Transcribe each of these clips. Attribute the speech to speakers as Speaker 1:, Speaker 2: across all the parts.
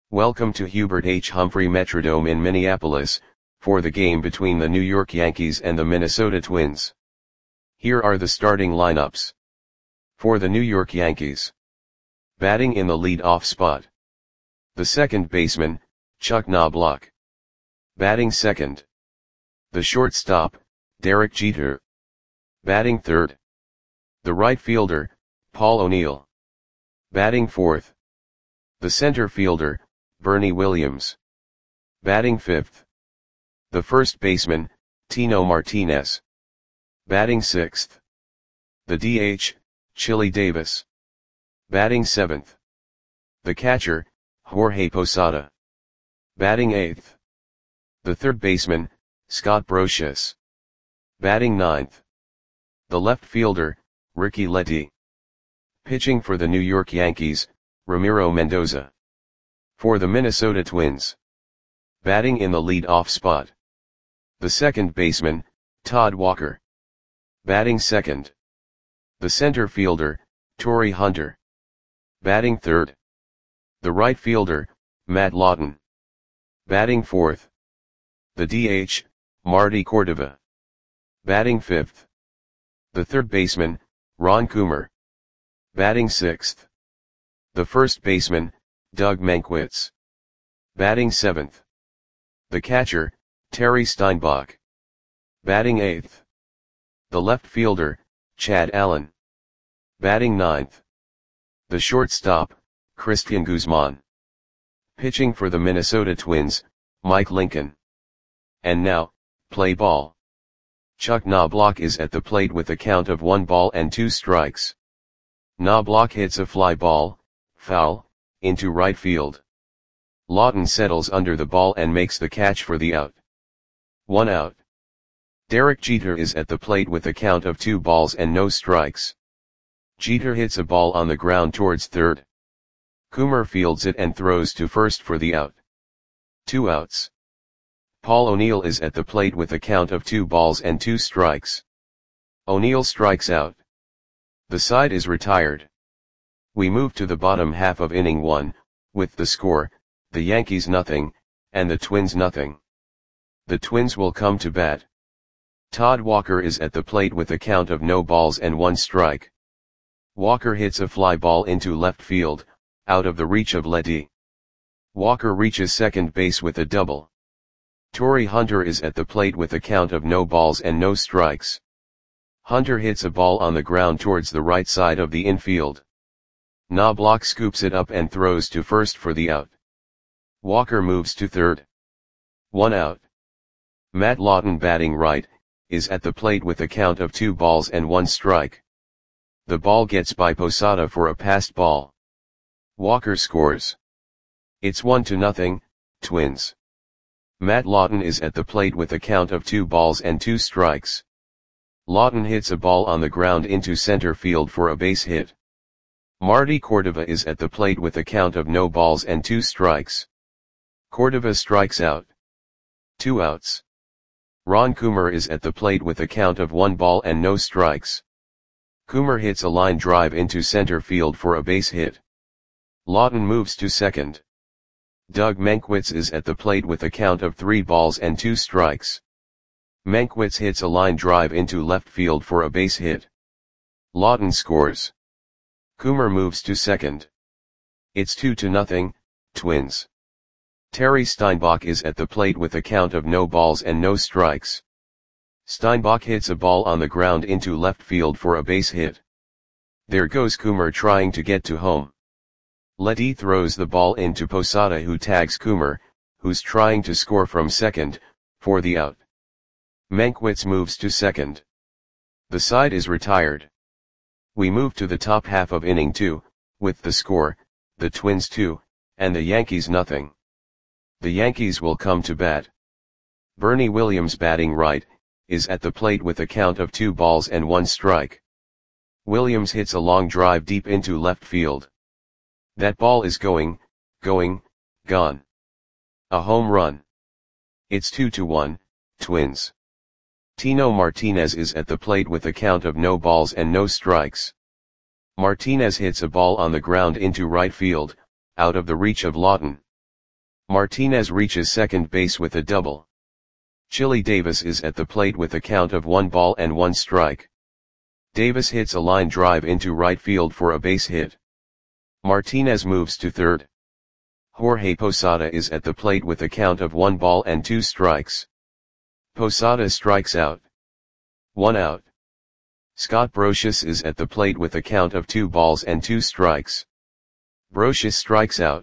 Speaker 1: Welcome to Hubert H. Humphrey Metrodome in Minneapolis, for the game between the New York Yankees and the Minnesota Twins. Here are the starting lineups. For the New York Yankees. Batting in the lead-off spot. The second baseman, Chuck Knobloch. Batting second. The shortstop, Derek Jeter. Batting third. The right fielder, Paul O'Neill. Batting fourth. The center fielder, Bernie Williams. Batting fifth. The first baseman, Tino Martinez. Batting sixth. The DH, Chili Davis. Batting seventh. The catcher, Jorge Posada. Batting eighth. The third baseman, Scott Brosius. Batting ninth. The left fielder, Ricky Letty. Pitching for the New York Yankees, Ramiro Mendoza. For the Minnesota Twins. Batting in the lead-off spot. The second baseman, Todd Walker. Batting second. The center fielder, Torii Hunter. Batting third. The right fielder, Matt Lawton. Batting fourth. The DH, Marty Cordova. Batting fifth. The third baseman, Ron Coomer. Batting sixth. The first baseman, Doug Mankiewicz. Batting seventh. The catcher, Terry Steinbach. Batting eighth. The left fielder, Chad Allen. Batting ninth. The shortstop, Christian Guzman. Pitching for the Minnesota Twins, Mike Lincoln. And now, play ball. Chuck Knobloch is at the plate with a count of 1-2 Knobloch hits a fly ball, foul, into right field. Lawton settles under the ball and makes the catch for the out. 1 out. Derek Jeter is at the plate with a count of 2-0. Jeter hits a ball on the ground towards third. Coomer fields it and throws to first for the out. 2 outs. Paul O'Neill is at the plate with a count of 2-2. O'Neill strikes out. The side is retired. We move to the bottom half of inning 1, with the score, the Yankees nothing, and the Twins nothing. The Twins will come to bat. Todd Walker is at the plate with a count of 0-1. Walker hits a fly ball into left field, out of the reach of Letty. Walker reaches second base with a double. Torii Hunter is at the plate with a count of 0-0. Hunter hits a ball on the ground towards the right side of the infield. Knobloch scoops it up and throws to first for the out. Walker moves to third. 1 out. Matt Lawton, batting right, is at the plate with a count of 2-1. The ball gets by Posada for a passed ball. Walker scores. It's 1-0, Twins. Matt Lawton is at the plate with a count of 2-2. Lawton hits a ball on the ground into center field for a base hit. Marty Cordova is at the plate with a count of 0-2. Cordova strikes out. 2 outs. Ron Coomer is at the plate with a count of 1-0. Coomer hits a line drive into center field for a base hit. Lawton moves to second. Doug Mankiewicz is at the plate with a count of 3-2. Mankiewicz hits a line drive into left field for a base hit. Lawton scores. Coomer moves to second. It's 2-0, Twins. Terry Steinbach is at the plate with a count of 0-0. Steinbach hits a ball on the ground into left field for a base hit. There goes Coomer trying to get to home. Letty throws the ball into Posada, who tags Coomer, who's trying to score from second, for the out. Mankiewicz moves to second. The side is retired. We move to the top half of inning 2, with the score, the Twins 2, and the Yankees nothing. The Yankees will come to bat. Bernie Williams, batting right, is at the plate with a count of 2-1. Williams hits a long drive deep into left field. That ball is going, gone. A home run. It's 2-1, Twins. Tino Martinez is at the plate with a count of 0-0. Martinez hits a ball on the ground into right field, out of the reach of Lawton. Martinez reaches second base with a double. Chili Davis is at the plate with a count of 1-1 strike. Davis hits a line drive into right field for a base hit. Martinez moves to third. Jorge Posada is at the plate with a count of 1-2 strikes. Posada strikes out. 1 out. Scott Brosius is at the plate with a count of 2-2 strikes. Brosius strikes out.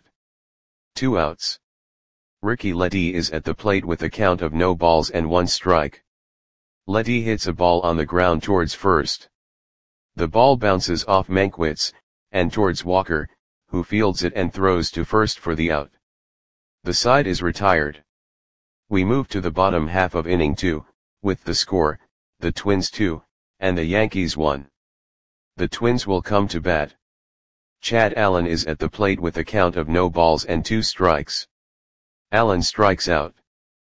Speaker 1: 2 outs. Ricky Letty is at the plate with a count of 0-1 strike. Letty hits a ball on the ground towards first. The ball bounces off Mankiewicz, and towards Walker, who fields it and throws to first for the out. The side is retired. We move to the bottom half of inning 2, with the score, the Twins 2, and the Yankees 1. The Twins will come to bat. Chad Allen is at the plate with a count of 0-2 strikes. Allen strikes out.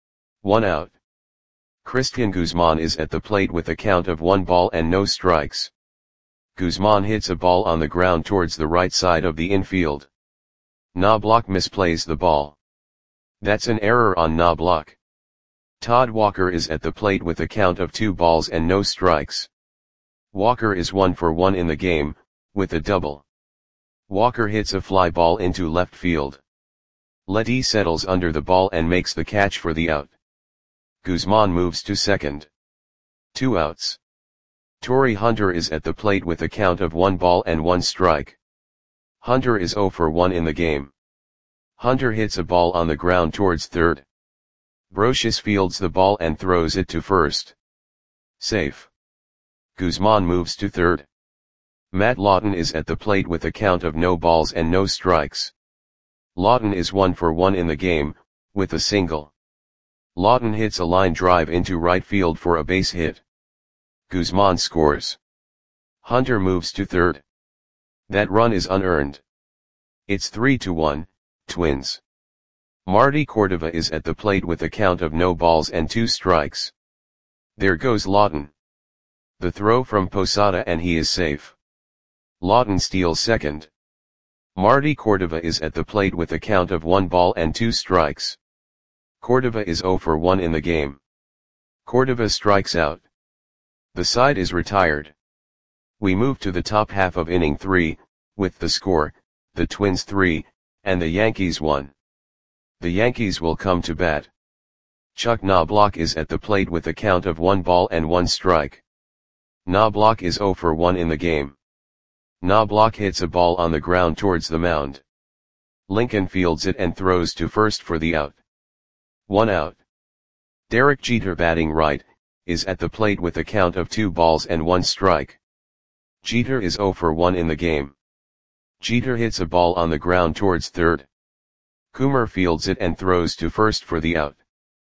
Speaker 1: 1 out. Christian Guzman is at the plate with a count of 1 ball and no strikes. Guzman hits a ball on the ground towards the right side of the infield. Knobloch misplays the ball. That's an error on Knobloch. Todd Walker is at the plate with a count of 2 balls and no strikes. Walker is 1 for 1 in the game, with a double. Walker hits a fly ball into left field. Letty settles under the ball and makes the catch for the out. Guzman moves to second. 2 outs. Torrey Hunter is at the plate with a count of 1-1 strike. Hunter is 0 for 1 in the game. Hunter hits a ball on the ground towards third. Brosius fields the ball and throws it to first. Safe. Guzman moves to third. Matt Lawton is at the plate with a count of 0 balls and no strikes. Lawton is 1 for 1 in the game, with a single. Lawton hits a line drive into right field for a base hit. Guzman scores. Hunter moves to third. That run is unearned. It's 3-1, Twins. Marty Cordova is at the plate with a count of 0 balls and 2 strikes. There goes Lawton. The throw from Posada and he is safe. Lawton steals second. Marty Cordova is at the plate with a count of 1 ball and 2 strikes. Cordova is 0 for 1 in the game. Cordova strikes out. The side is retired. We move to the top half of inning 3, with the score, the Twins 3, and the Yankees 1. The Yankees will come to bat. Chuck Knobloch is at the plate with a count of 1-1 strike. Knobloch is 0 for 1 in the game. Knobloch hits a ball on the ground towards the mound. Lincoln fields it and throws to first for the out. 1 out. Derek Jeter, batting right, is at the plate with a count of 2 balls and 1 strike. Jeter is 0 for 1 in the game. Jeter hits a ball on the ground towards third. Coomer fields it and throws to first for the out.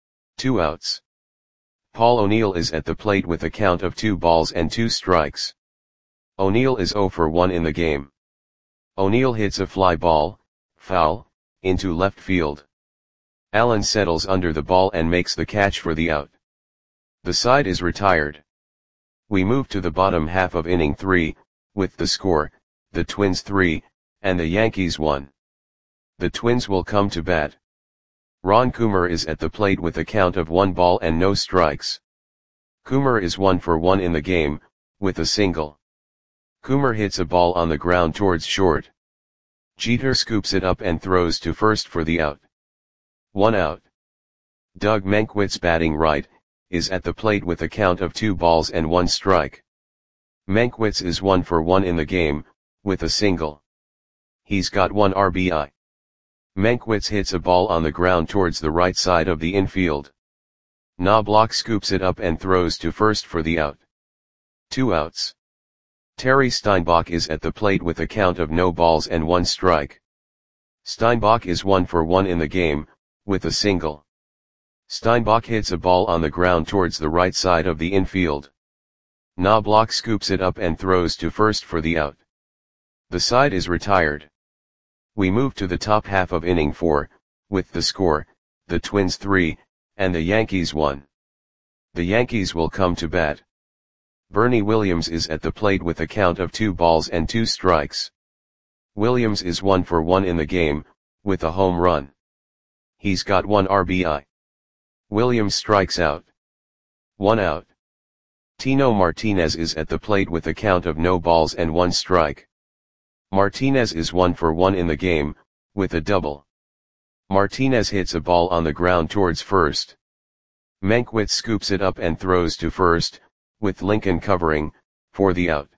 Speaker 1: 2 outs. Paul O'Neill is at the plate with a count of 2 balls and 2 strikes. O'Neill is 0 for 1 in the game. O'Neill hits a fly ball, foul, into left field. Allen settles under the ball and makes the catch for the out. The side is retired. We move to the bottom half of inning 3, with the score, the Twins 3, and the Yankees 1. The Twins will come to bat. Ron Coomer is at the plate with a count of 1 ball and no strikes. Coomer is 1 for 1 in the game, with a single. Coomer hits a ball on the ground towards short. Jeter scoops it up and throws to first for the out. 1 out. Doug Mankiewicz, batting right, is at the plate with a count of 2 balls and 1 strike. Mankiewicz is 1 for 1 in the game, with a single. He's got 1 RBI. Mankiewicz hits a ball on the ground towards the right side of the infield. Knobloch scoops it up and throws to first for the out. 2 outs. Terry Steinbach is at the plate with a count of 0 balls and 1 strike. Steinbach is 1 for 1 in the game, with a single. Steinbach hits a ball on the ground towards the right side of the infield. Knobloch scoops it up and throws to first for the out. The side is retired. We move to the top half of inning 4, with the score, the Twins 3, and the Yankees 1. The Yankees will come to bat. Bernie Williams is at the plate with a count of 2 balls and 2 strikes. Williams is 1 for 1 in the game, with a home run. He's got 1 RBI. Williams strikes out. 1 out. Tino Martinez is at the plate with a count of no balls and 1 strike. Martinez is 1 for 1 in the game, with a double. Martinez hits a ball on the ground towards first. Mankiewicz scoops it up and throws to first, with Lincoln covering, for the out.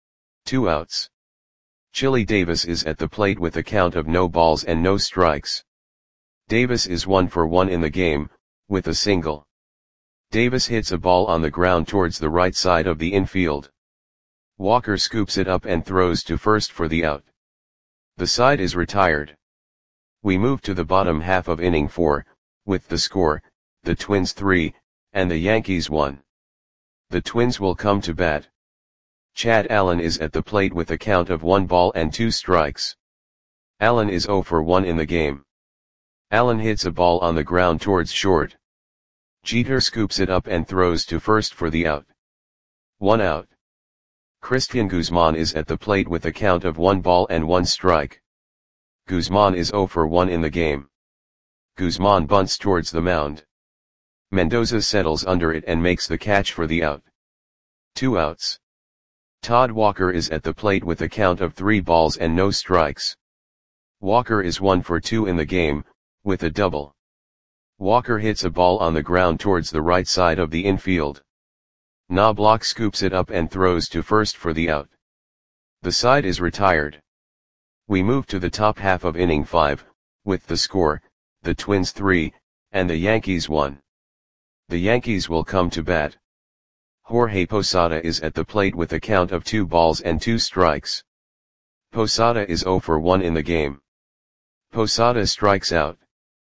Speaker 1: 2 outs. Chili Davis is at the plate with a count of no balls and no strikes. Davis is 1 for 1 in the game, with a single. Davis hits a ball on the ground towards the right side of the infield. Walker scoops it up and throws to first for the out. The side is retired. We move to the bottom half of inning 4, with the score, the Twins 3, and the Yankees 1. The Twins will come to bat. Chad Allen is at the plate with a count of 1 ball and 2 strikes. Allen is 0 for 1 in the game. Allen hits a ball on the ground towards short. Jeter scoops it up and throws to first for the out. 1 out. Christian Guzman is at the plate with a count of 1 ball and 1 strike. Guzman is 0 for 1 in the game. Guzman bunts towards the mound. Mendoza settles under it and makes the catch for the out. 2 outs. Todd Walker is at the plate with a count of 3 balls and no strikes. Walker is 1 for 2 in the game, with a double. Walker hits a ball on the ground towards the right side of the infield. Knobloch scoops it up and throws to first for the out. The side is retired. We move to the top half of inning 5, with the score, the Twins 3, and the Yankees 1. The Yankees will come to bat. Jorge Posada is at the plate with a count of 2 balls and 2 strikes. Posada is 0 for 1 in the game. Posada strikes out.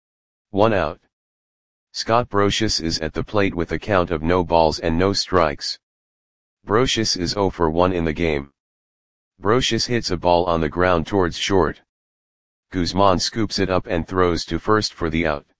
Speaker 1: 1 out. Scott Brosius is at the plate with a count of no balls and no strikes. Brosius is 0 for 1 in the game. Brosius hits a ball on the ground towards short. Guzman scoops it up and throws to first for the out.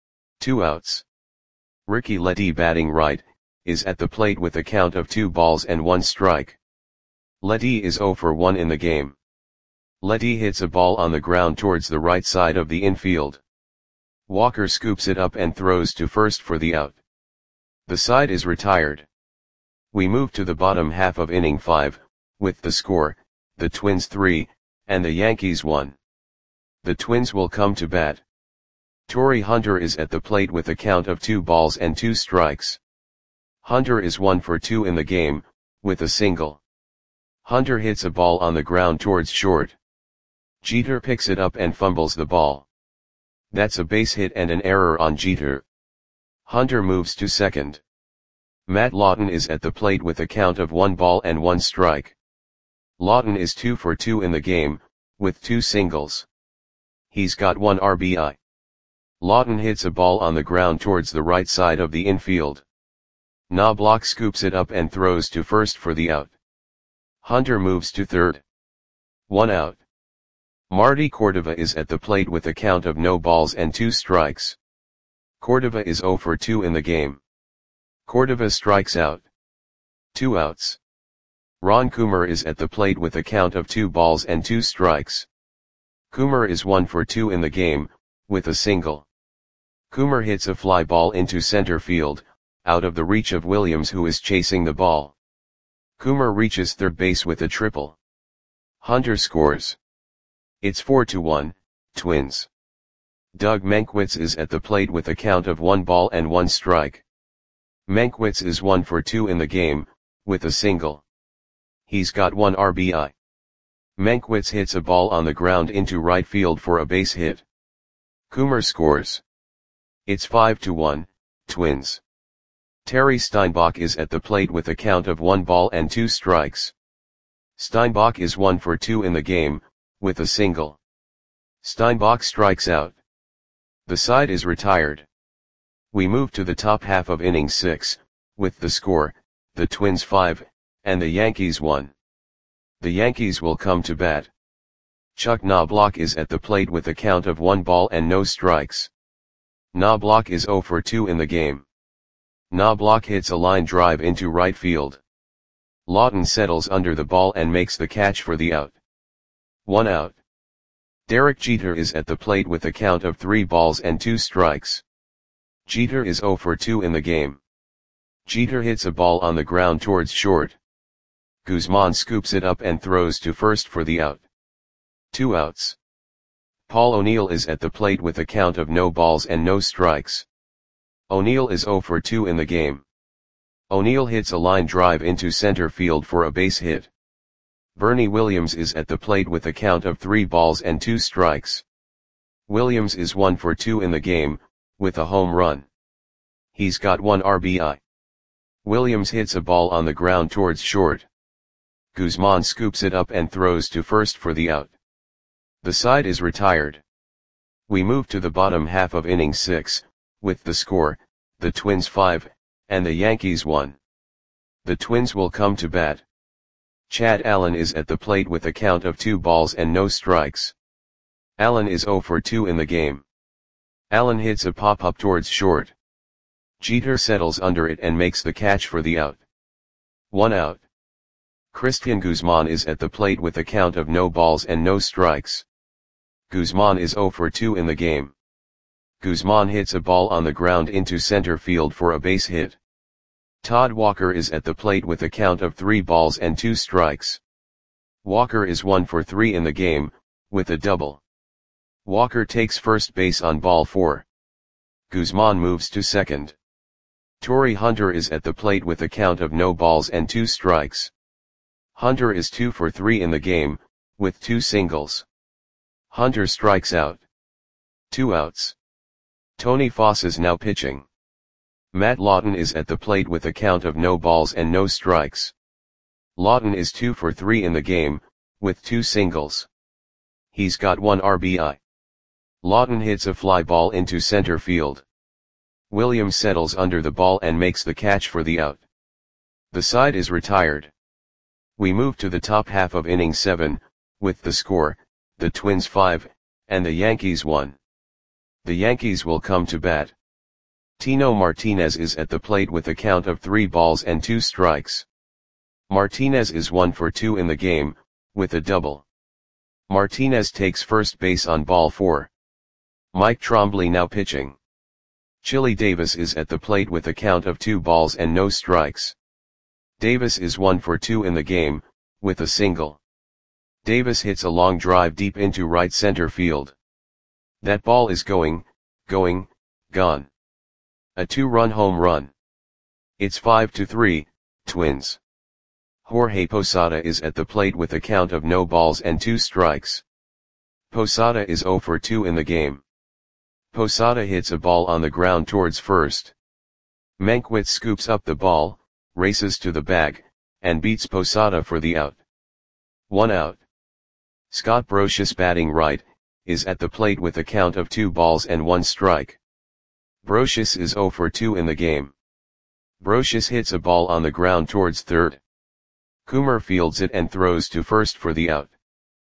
Speaker 1: 2 outs. Ricky Letty, batting right, is at the plate with a count of 2 balls and 1 strike. Letty is 0 for 1 in the game. Letty hits a ball on the ground towards the right side of the infield. Walker scoops it up and throws to first for the out. The side is retired. We move to the bottom half of inning 5, with the score, the Twins 3, and the Yankees 1. The Twins will come to bat. Torrey Hunter is at the plate with a count of 2 balls and 2 strikes. Hunter is 1 for 2 in the game, with a single. Hunter hits a ball on the ground towards short. Jeter picks it up and fumbles the ball. That's a base hit and an error on Jeter. Hunter moves to second. Matt Lawton is at the plate with a count of 1 ball and 1 strike. Lawton is 2 for 2 in the game, with 2 singles. He's got 1 RBI. Lawton hits a ball on the ground towards the right side of the infield. Knobloch scoops it up and throws to first for the out. Hunter moves to third. 1 out. Marty Cordova is at the plate with a count of no balls and 2 strikes. Cordova is 0 for 2 in the game. Cordova strikes out. 2 outs. Ron Coomer is at the plate with a count of 2 balls and 2 strikes. Coomer is 1 for 2 in the game, with a single. Coomer hits a fly ball into center field, out of the reach of Williams, who is chasing the ball. Coomer reaches third base with a triple. Hunter scores. It's 4-1, Twins. Doug Mankiewicz is at the plate with a count of 1 ball and 1 strike. Mankiewicz is 1 for 2 in the game, with a single. He's got 1 RBI. Mankiewicz hits a ball on the ground into right field for a base hit. Coomer scores. It's 5-1, Twins. Terry Steinbach is at the plate with a count of 1 ball and 2 strikes. Steinbach is 1 for 2 in the game, with a single. Steinbach strikes out. The side is retired. We move to the top half of inning 6, with the score, the Twins 5, and the Yankees 1. The Yankees will come to bat. Chuck Knobloch is at the plate with a count of 1 ball and no strikes. Knobloch is 0 for 2 in the game. Knobloch hits a line drive into right field. Lawton settles under the ball and makes the catch for the out. 1 out. Derek Jeter is at the plate with a count of 3 balls and 2 strikes. Jeter is 0 for 2 in the game. Jeter hits a ball on the ground towards short. Guzman scoops it up and throws to first for the out. 2 outs. Paul O'Neill is at the plate with a count of no balls and no strikes. O'Neill is 0 for 2 in the game. O'Neill hits a line drive into center field for a base hit. Bernie Williams is at the plate with a count of 3 balls and 2 strikes. Williams is 1 for 2 in the game, with a home run. He's got 1 RBI. Williams hits a ball on the ground towards short. Guzman scoops it up and throws to first for the out. The side is retired. We move to the bottom half of inning 6, with the score, the Twins 5, and the Yankees 1. The Twins will come to bat. Chad Allen is at the plate with a count of 2 balls and no strikes. Allen is 0 for 2 in the game. Allen hits a pop-up towards short. Jeter settles under it and makes the catch for the out. 1 out. Christian Guzman is at the plate with a count of no balls and no strikes. Guzman is 0 for 2 in the game. Guzman hits a ball on the ground into center field for a base hit. Todd Walker is at the plate with a count of 3 balls and 2 strikes. Walker is 1 for 3 in the game, with a double. Walker takes first base on ball 4. Guzman moves to second. Torrey Hunter is at the plate with a count of no balls and 2 strikes. Hunter is 2 for 3 in the game, with 2 singles. Hunter strikes out. 2 outs. Tony Foss is now pitching. Matt Lawton is at the plate with a count of no balls and no strikes. Lawton is 2 for 3 in the game, with 2 singles. He's got 1 RBI. Lawton hits a fly ball into center field. Williams settles under the ball and makes the catch for the out. The side is retired. We move to the top half of inning 7, with the score, the Twins 5, and the Yankees 1. The Yankees will come to bat. Tino Martinez is at the plate with a count of 3 balls and 2 strikes. Martinez is 1 for 2 in the game, with a double. Martinez takes first base on ball 4. Mike Trombley now pitching. Chili Davis is at the plate with a count of 2 balls and no strikes. Davis is 1 for 2 in the game, with a single. Davis hits a long drive deep into right center field. That ball is gone. A 2-run home run. It's 5-3, Twins. Jorge Posada is at the plate with a count of no balls and 2 strikes. Posada is 0 for 2 in the game. Posada hits a ball on the ground towards first. Mankiewicz scoops up the ball, races to the bag, and beats Posada for the out. 1 out. Scott Brosius, batting right, is at the plate with a count of 2 balls and 1 strike. Brosius is 0 for 2 in the game. Brosius hits a ball on the ground towards third. Coomer fields it and throws to first for the out.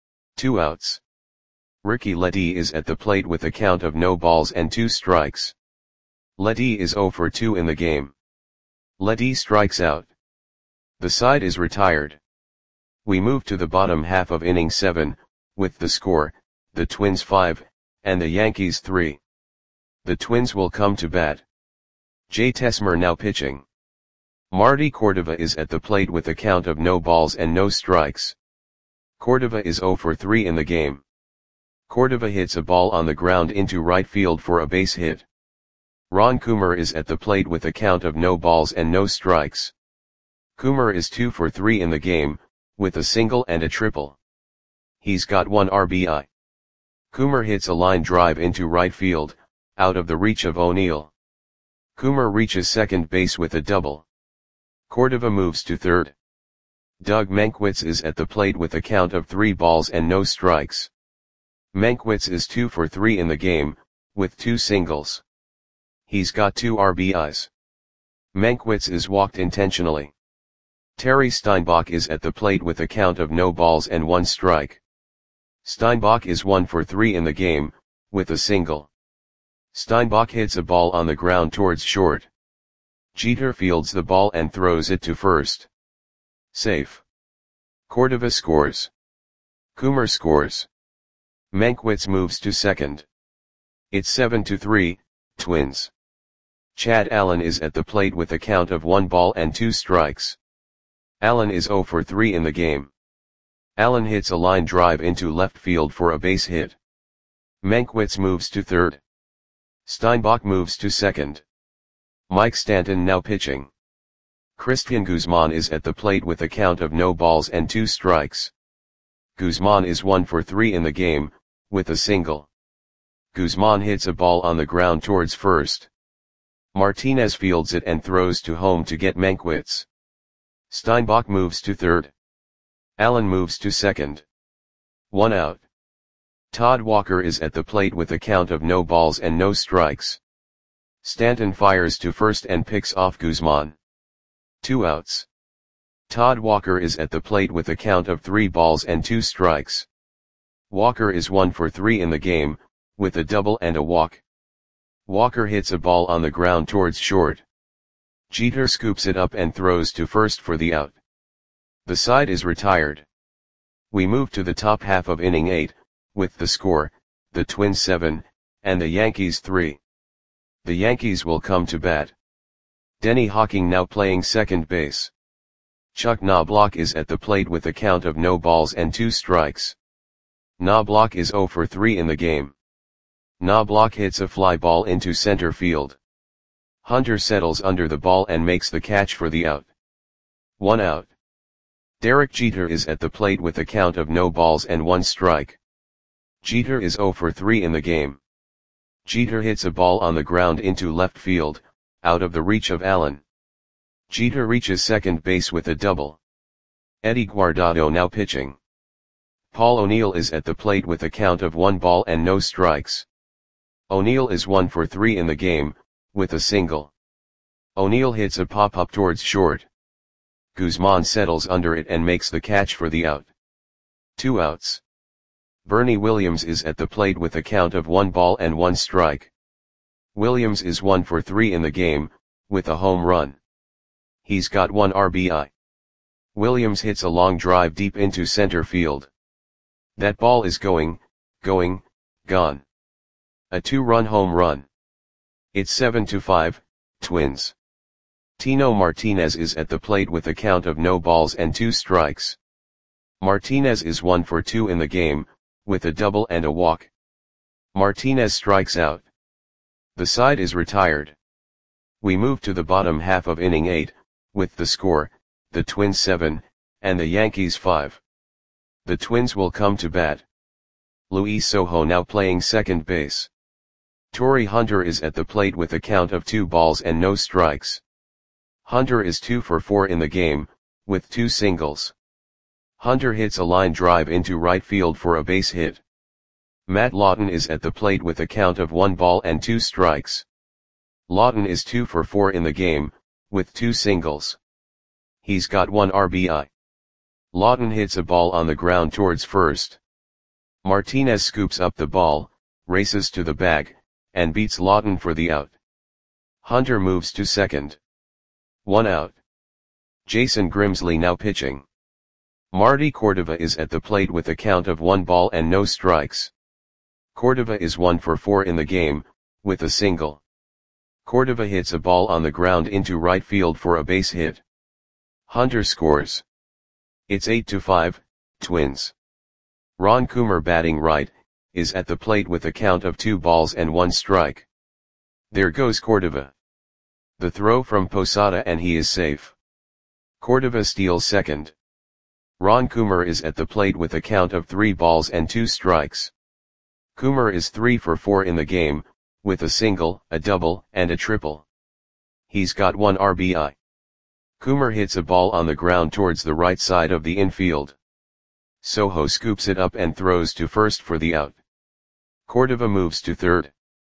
Speaker 1: 2 outs. Ricky Ledee is at the plate with a count of no balls and 2 strikes. Ledee is 0 for 2 in the game. Ledee strikes out. The side is retired. We move to the bottom half of inning 7, with the score, the Twins 5, and the Yankees 3. The Twins will come to bat. Jay Tesmer now pitching. Marty Cordova is at the plate with a count of no balls and no strikes. Cordova is 0 for 3 in the game. Cordova hits a ball on the ground into right field for a base hit. Ron Coomer is at the plate with a count of no balls and no strikes. Coomer is 2 for 3 in the game, with a single and a triple. He's got 1 RBI. Coomer hits a line drive into right field, out of the reach of O'Neill. Coomer reaches second base with a double. Cordova moves to third. Doug Mankiewicz is at the plate with a count of 3 balls and no strikes. Mankiewicz is 2 for 3 in the game, with 2 singles. He's got 2 RBIs. Mankiewicz is walked intentionally. Terry Steinbach is at the plate with a count of no balls and 1 strike. Steinbach is 1 for 3 in the game, with a single. Steinbach hits a ball on the ground towards short. Jeter fields the ball and throws it to first. Safe. Cordova scores. Coomer scores. Mankiewicz moves to second. It's 7-3, Twins. Chad Allen is at the plate with a count of 1 ball and 2 strikes. Allen is 0 for 3 in the game. Allen hits a line drive into left field for a base hit. Mankiewicz moves to third. Steinbach moves to second. Mike Stanton now pitching. Christian Guzman is at the plate with a count of no balls and 2 strikes. Guzman is 1 for 3 in the game, with a single. Guzman hits a ball on the ground towards first. Martinez fields it and throws to home to get Mankiewicz. Steinbach moves to third. Allen moves to second. 1 out. Todd Walker is at the plate with a count of no balls and no strikes. Stanton fires to first and picks off Guzman. 2 outs. Todd Walker is at the plate with a count of 3 balls and 2 strikes. Walker is 1 for 3 in the game, with a double and a walk. Walker hits a ball on the ground towards short. Jeter scoops it up and throws to first for the out. The side is retired. We move to the top half of inning 8, with the score, the Twins 7, and the Yankees 3. The Yankees will come to bat. Denny Hawking now playing second base. Chuck Knobloch is at the plate with a count of no balls and 2 strikes. Knobloch is 0 for 3 in the game. Knobloch hits a fly ball into center field. Hunter settles under the ball and makes the catch for the out. 1 out. Derek Jeter is at the plate with a count of no balls and 1 strike. Jeter is 0 for 3 in the game. Jeter hits a ball on the ground into left field, out of the reach of Allen. Jeter reaches second base with a double. Eddie Guardado now pitching. Paul O'Neill is at the plate with a count of 1 ball and no strikes. O'Neill is 1 for 3 in the game, with a single. O'Neill hits a pop-up towards short. Guzman settles under it and makes the catch for the out. 2 outs. Bernie Williams is at the plate with a count of 1 ball and 1 strike. Williams is 1 for 3 in the game, with a home run. He's got 1 RBI. Williams hits a long drive deep into center field. That ball is gone. A 2-run home run. It's 7-5, Twins. Tino Martinez is at the plate with a count of no balls and 2 strikes. Martinez is 1 for 2 in the game, with a double and a walk. Martinez strikes out. The side is retired. We move to the bottom half of inning 8, with the score, the Twins 7, and the Yankees 5. The Twins will come to bat. Luis Sojo now playing second base. Torrey Hunter is at the plate with a count of 2 balls and no strikes. Hunter is 2 for 4 in the game, with 2 singles. Hunter hits a line drive into right field for a base hit. Matt Lawton is at the plate with a count of 1 ball and 2 strikes. Lawton is 2 for 4 in the game, with 2 singles. He's got 1 RBI. Lawton hits a ball on the ground towards first. Martinez scoops up the ball, races to the bag, and beats Lawton for the out. Hunter moves to second. 1 out. Jason Grimsley now pitching. Marty Cordova is at the plate with a count of 1 ball and no strikes. Cordova is 1 for 4 in the game, with a single. Cordova hits a ball on the ground into right field for a base hit. Hunter scores. It's 8-5, Twins. Ron Coomer batting right, is at the plate with a count of 2 balls and 1 strike. There goes Cordova. The throw from Posada and he is safe. Cordova steals second. Ron Coomer is at the plate with a count of 3 balls and 2 strikes. Coomer is 3 for 4 in the game, with a single, a double, and a triple. He's got 1 RBI. Coomer hits a ball on the ground towards the right side of the infield. Sojo scoops it up and throws to first for the out. Cordova moves to third.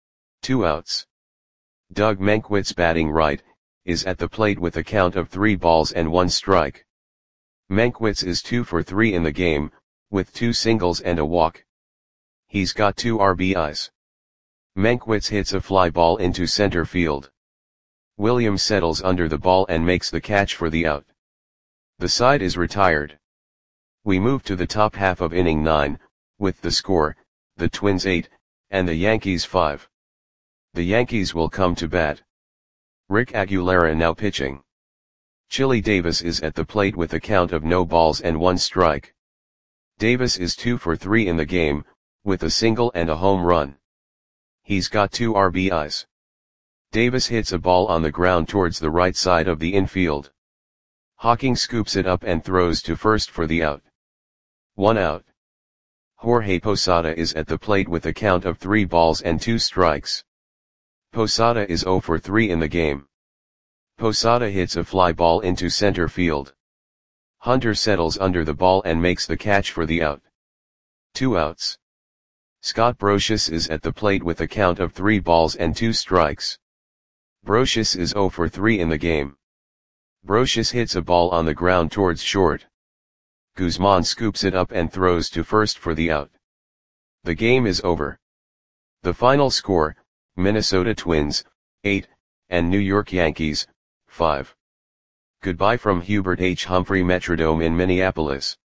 Speaker 1: 2 outs. Doug Mankiewicz batting right, is at the plate with a count of 3 balls and 1 strike. Mankiewicz is 2 for 3 in the game, with 2 singles and a walk. He's got 2 RBIs. Mankiewicz hits a fly ball into center field. Williams settles under the ball and makes the catch for the out. The side is retired. We move to the top half of inning 9, with the score, the Twins 8, and the Yankees 5. The Yankees will come to bat. Rick Aguilera now pitching. Chili Davis is at the plate with a count of no balls and 1 strike. Davis is 2 for 3 in the game, with a single and a home run. He's got 2 RBIs. Davis hits a ball on the ground towards the right side of the infield. Hawking scoops it up and throws to first for the out. 1 out. Jorge Posada is at the plate with a count of 3 balls and 2 strikes. Posada is 0 for 3 in the game. Posada hits a fly ball into center field. Hunter settles under the ball and makes the catch for the out. 2 outs. Scott Brosius is at the plate with a count of 3 balls and 2 strikes. Brosius is 0 for 3 in the game. Brosius hits a ball on the ground towards short. Guzman scoops it up and throws to first for the out. The game is over. The final score, Minnesota Twins, 8, and New York Yankees, 5. Goodbye from Hubert H. Humphrey Metrodome in Minneapolis.